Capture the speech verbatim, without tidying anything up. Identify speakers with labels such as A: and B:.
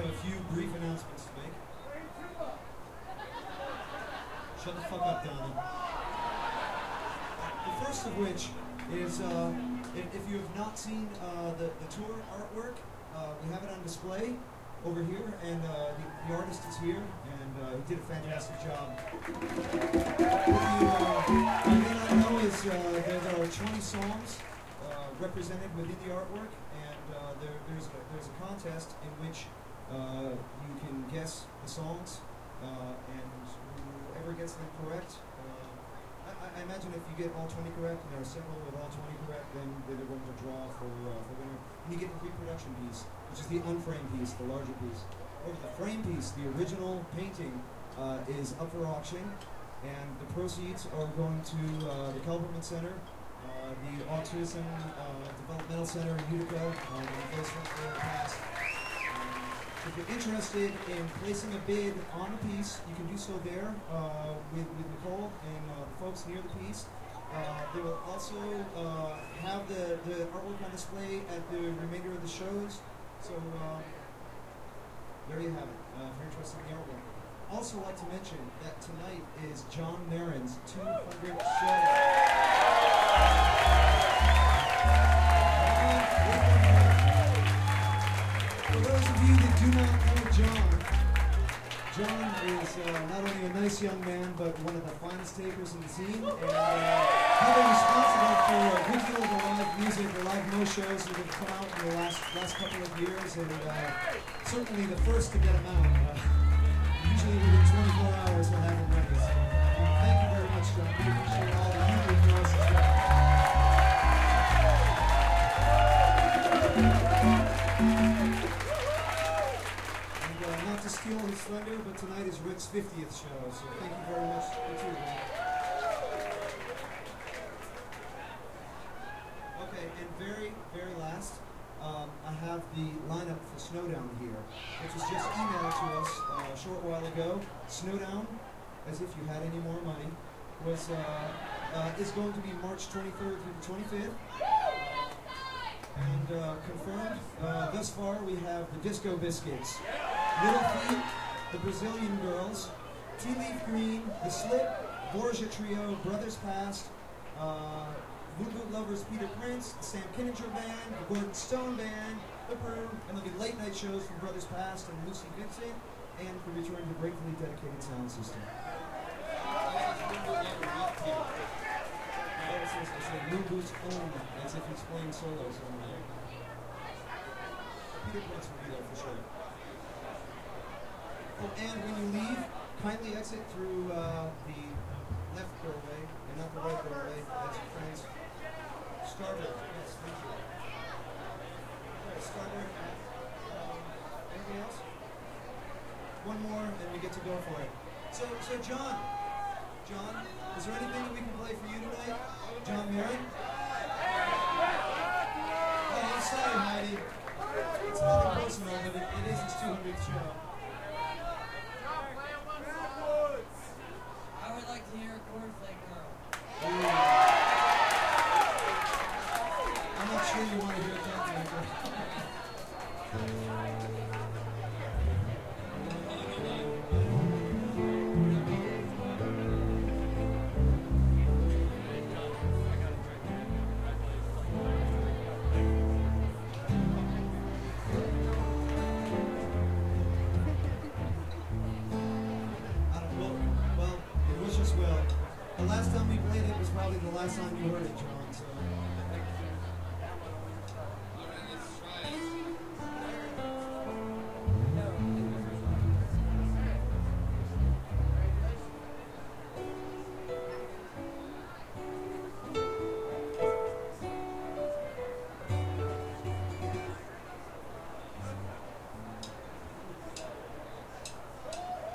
A: have a few brief announcements to make. Shut the fuck up, Donnie. The first of which is, uh, if, if you have not seen uh, the, the tour artwork, uh, we have it on display over here, and uh, the, the artist is here, and uh, he did a fantastic job. What you, uh, you may not know is uh, there, there are twenty songs uh, represented within the artwork, and uh, there, there's, a, there's a contest in which uh, you can guess the songs, uh, and whoever gets them correct, uh, I, I imagine if you get all twenty correct, and there are several with all twenty correct, then they're going to draw for uh, for winner. And you get the reproduction piece, which is the unframed piece, the larger piece. Over the frame piece, the original painting uh, is up for auction, and the proceeds are going to uh, the Kelberman Center, uh, the Autism uh, Developmental Center in Utica, um, and those from the past. If you're interested in placing a bid on a piece, you can do so there uh, with, with Nicole and uh, the folks near the piece. Uh, they will also uh, have the, the artwork on display at the remainder of the shows. So uh, there you have it, uh, if you're interested in the artwork. Also like to mention that tonight is John Marin's two hundredth show. For those of you that do not know John, John is uh, not only a nice young man, but one of the finest takers in the scene, and uh, he's been responsible for a good deal of the live music, the live Mo shows that have come out in the last last couple of years, and uh, certainly the first to get them out. Uh, usually within twenty-four hours we'll have them ready. So thank you very much, John. We appreciate all that you do for us as well. To steal his thunder, but tonight is Rick's fiftieth show, so thank you very much for tuning. Okay, and very, very last, um, I have the lineup for Snowdown here, which was just emailed to us uh, a short while ago. Snowdown, as if you had any more money, was uh, uh, is going to be March twenty-third through the twenty-fifth. And uh, confirmed, uh, thus far we have the Disco Biscuits, Little Feet, the Brazilian Girls, Tea Leaf Green, the Slip, Borgia Trio, Brothers Past, uh, Voodoo Lovers Peter Prince, the Sam Kinninger Band, the Gordon Stone Band, The Brew, and there'll be late night shows from Brothers Past and Lucy Vincent, and the return to gratefully dedicated sound system. It's a Moon Boots own, as if he's playing solos on there. Peter Prince will be there for sure. Oh, and when you leave, kindly exit through uh, the left doorway, and not the right doorway. That's your friends. Starboard. Yes, thank you. Right, starboard. Um, anything else? One more, and we get to go for it. So, so John. John, is there anything that we can play for you tonight? John Marin? Oh, I'm sorry, Heidi. It's nothing personal, but it, it is his two hundredth show.
B: I would like to hear Cornflake Girl.
A: Ooh. I'm not sure you want to hear Cornflake Girl. The last time we played it was probably the last time you heard it, John, so...